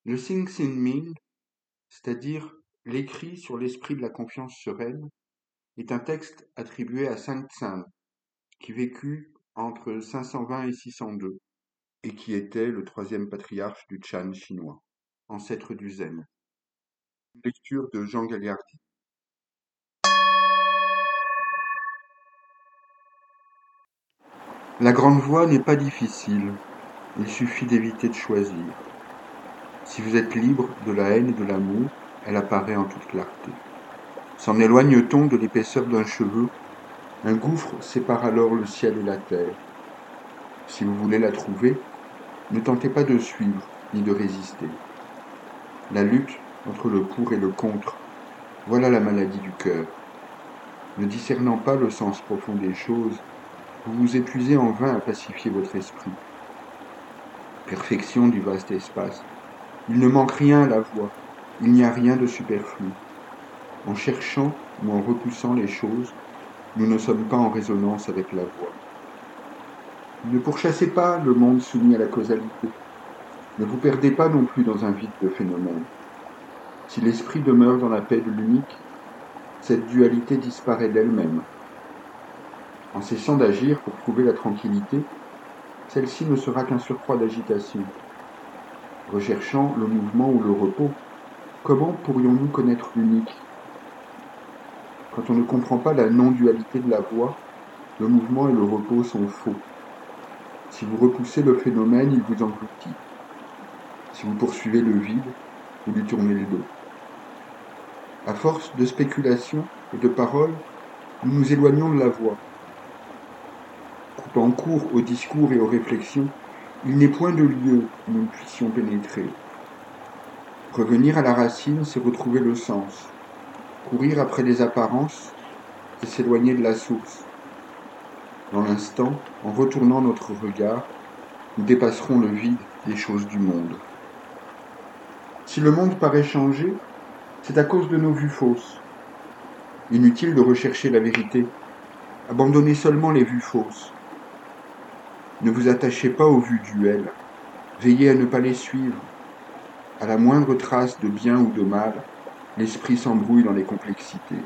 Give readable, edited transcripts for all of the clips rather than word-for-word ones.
Le Sing Sin Ming, c'est-à-dire l'écrit sur l'esprit de la confiance sereine, est un texte attribué à Saint Tsang, qui vécut entre 520 et 602, et qui était le troisième patriarche du Chan chinois, ancêtre du Zen. Lecture de Jean Gagliardi. La grande voie n'est pas difficile, il suffit d'éviter de choisir. Si vous êtes libre de la haine et de l'amour, elle apparaît en toute clarté. S'en éloigne-t-on de l'épaisseur d'un cheveu, un gouffre sépare alors le ciel et la terre. Si vous voulez la trouver, ne tentez pas de suivre ni de résister. La lutte entre le pour et le contre, voilà la maladie du cœur. Ne discernant pas le sens profond des choses, vous vous épuisez en vain à pacifier votre esprit. Perfection du vaste espace. Il ne manque rien à la voie, il n'y a rien de superflu. En cherchant ou en repoussant les choses, nous ne sommes pas en résonance avec la voie. Ne pourchassez pas le monde soumis à la causalité. Ne vous perdez pas non plus dans un vide de phénomènes. Si l'esprit demeure dans la paix de l'unique, cette dualité disparaît d'elle-même. En cessant d'agir pour trouver la tranquillité, celle-ci ne sera qu'un surcroît d'agitation. Recherchant le mouvement ou le repos, comment pourrions-nous connaître l'unique ? Quand on ne comprend pas la non-dualité de la voie, le mouvement et le repos sont faux. Si vous repoussez le phénomène, il vous engloutit. Si vous poursuivez le vide, vous lui tournez le dos. À force de spéculation et de paroles, nous nous éloignons de la voie. Coupant court aux discours et aux réflexions, il n'est point de lieu où nous puissions pénétrer. Revenir à la racine, c'est retrouver le sens. Courir après les apparences, c'est s'éloigner de la source. Dans l'instant, en retournant notre regard, nous dépasserons le vide des choses du monde. Si le monde paraît changer, c'est à cause de nos vues fausses. Inutile de rechercher la vérité. Abandonnez seulement les vues fausses. Ne vous attachez pas aux vues duelles. Veillez à ne pas les suivre. À la moindre trace de bien ou de mal, l'esprit s'embrouille dans les complexités.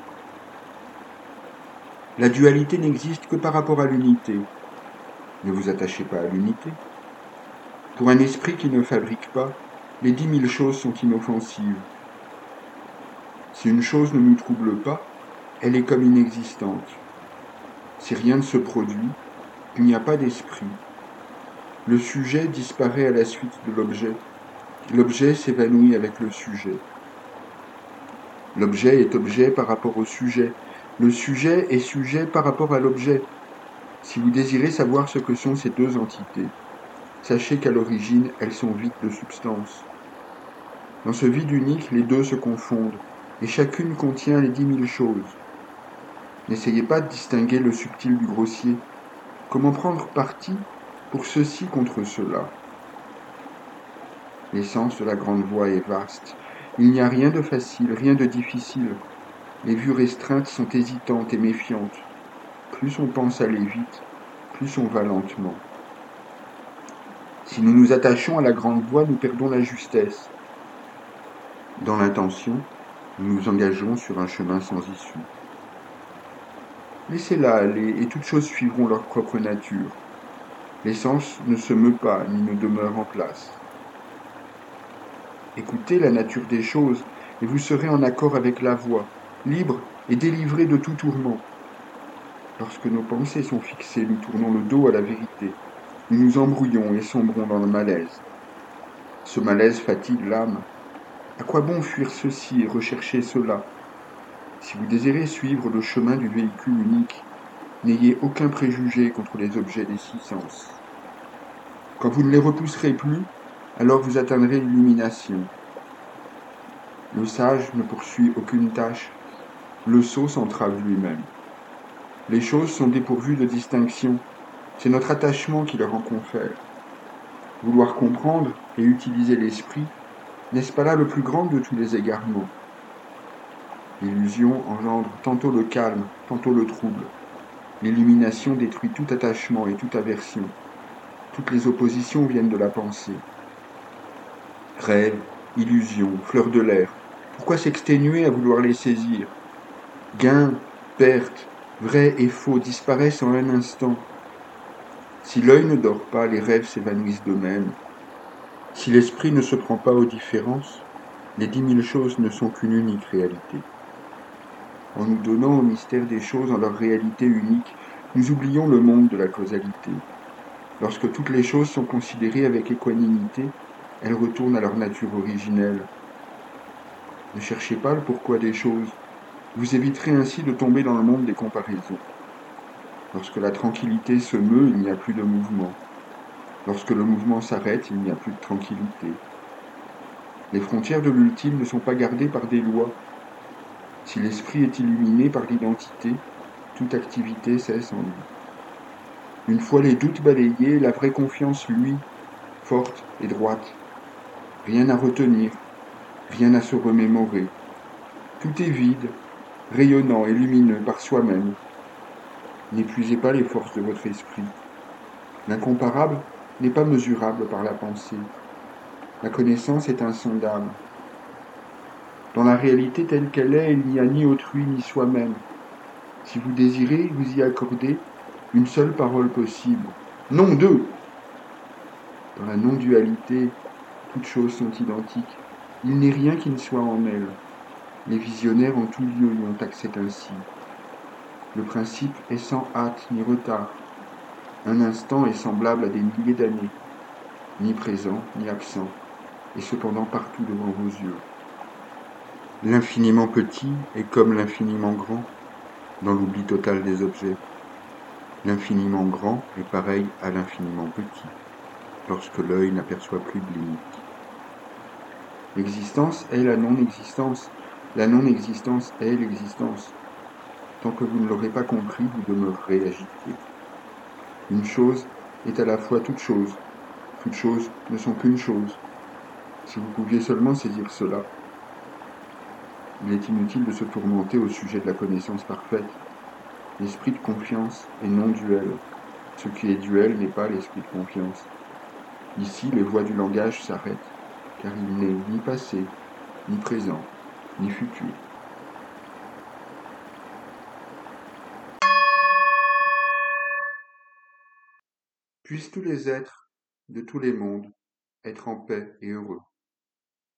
La dualité n'existe que par rapport à l'unité. Ne vous attachez pas à l'unité. Pour un esprit qui ne fabrique pas, les 10 000 choses sont inoffensives. Si une chose ne nous trouble pas, elle est comme inexistante. Si rien ne se produit, il n'y a pas d'esprit. Le sujet disparaît à la suite de l'objet. L'objet s'évanouit avec le sujet. L'objet est objet par rapport au sujet. Le sujet est sujet par rapport à l'objet. Si vous désirez savoir ce que sont ces deux entités, sachez qu'à l'origine, elles sont vides de substance. Dans ce vide unique, les deux se confondent, et chacune contient les 10 000 choses. N'essayez pas de distinguer le subtil du grossier. Comment prendre parti pour ceci contre cela ? L'essence de la grande voie est vaste. Il n'y a rien de facile, rien de difficile. Les vues restreintes sont hésitantes et méfiantes. Plus on pense aller vite, plus on va lentement. Si nous nous attachons à la grande voie, nous perdons la justesse. Dans l'intention, nous nous engageons sur un chemin sans issue. Laissez-la aller et toutes choses suivront leur propre nature. L'essence ne se meut pas ni ne demeure en place. Écoutez la nature des choses et vous serez en accord avec la voie, libre et délivré de tout tourment. Lorsque nos pensées sont fixées, nous tournons le dos à la vérité. Nous nous embrouillons et sombrons dans le malaise. Ce malaise fatigue l'âme. À quoi bon fuir ceci et rechercher cela ? Si vous désirez suivre le chemin du véhicule unique, n'ayez aucun préjugé contre les objets des 6 sens. Quand vous ne les repousserez plus, alors vous atteindrez l'illumination. Le sage ne poursuit aucune tâche, le sot s'entrave lui-même. Les choses sont dépourvues de distinction, c'est notre attachement qui leur en confère. Vouloir comprendre et utiliser l'esprit, n'est-ce pas là le plus grand de tous les égarements ? L'illusion engendre tantôt le calme, tantôt le trouble. L'illumination détruit tout attachement et toute aversion. Toutes les oppositions viennent de la pensée. Rêve, illusions, fleurs de l'air. Pourquoi s'exténuer à vouloir les saisir? Gain, perte, vrai et faux disparaissent en un instant. Si l'œil ne dort pas, les rêves s'évanouissent d'eux-mêmes. Si l'esprit ne se prend pas aux différences, les 10 000 choses ne sont qu'une unique réalité. En nous donnant au mystère des choses en leur réalité unique, nous oublions le monde de la causalité. Lorsque toutes les choses sont considérées avec équanimité, elles retournent à leur nature originelle. Ne cherchez pas le pourquoi des choses. Vous éviterez ainsi de tomber dans le monde des comparaisons. Lorsque la tranquillité se meut, il n'y a plus de mouvement. Lorsque le mouvement s'arrête, il n'y a plus de tranquillité. Les frontières de l'ultime ne sont pas gardées par des lois. Si l'esprit est illuminé par l'identité, toute activité cesse en lui. Une fois les doutes balayés, la vraie confiance luit, forte et droite. Rien à retenir, rien à se remémorer. Tout est vide, rayonnant et lumineux par soi-même. N'épuisez pas les forces de votre esprit. L'incomparable n'est pas mesurable par la pensée. La connaissance est insondable. Dans la réalité telle qu'elle est, il n'y a ni autrui ni soi-même. Si vous désirez, vous y accordez une seule parole possible. Non, deux. Dans la non-dualité, toutes choses sont identiques. Il n'est rien qui ne soit en elles. Les visionnaires en tout lieu y ont accès ainsi. Le principe est sans hâte ni retard. Un instant est semblable à des milliers d'années, ni présent ni absent, et cependant partout devant vos yeux. L'infiniment petit est comme l'infiniment grand, dans l'oubli total des objets. L'infiniment grand est pareil à l'infiniment petit, lorsque l'œil n'aperçoit plus de limites. L'existence est la non-existence, la non-existence est l'existence. Tant que vous ne l'aurez pas compris, vous demeurerez agité. Une chose est à la fois toute chose. Toutes choses ne sont qu'une chose. Si vous pouviez seulement saisir cela, il est inutile de se tourmenter au sujet de la connaissance parfaite. L'esprit de confiance est non duel. Ce qui est duel n'est pas l'esprit de confiance. Ici, les voies du langage s'arrêtent, car il n'est ni passé, ni présent, ni futur. Puissent tous les êtres de tous les mondes être en paix et heureux.